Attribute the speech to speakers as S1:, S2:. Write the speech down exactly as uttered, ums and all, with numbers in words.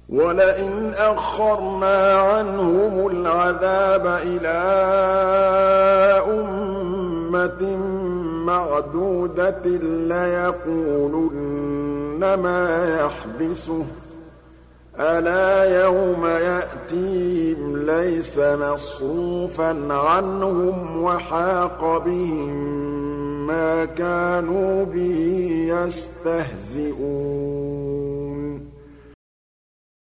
S1: وَلَئِنْ أَخَّرْنَا عَنْهُمُ الْعَذَابَ إِلَىٰ أُمَّةٍ مَّعْدُودَةٍ لَّيَقُولُنَّ مَا يَحْبِسُهُ ۗ أَلَا يَوْمَ يَأْتِيهِمْ لَيْسَ مَصْرُوفًا عَنْهُمْ وَحَاقَ بِهِم مَّا كَانُوا بِهِ يَسْتَهْزِئُونَ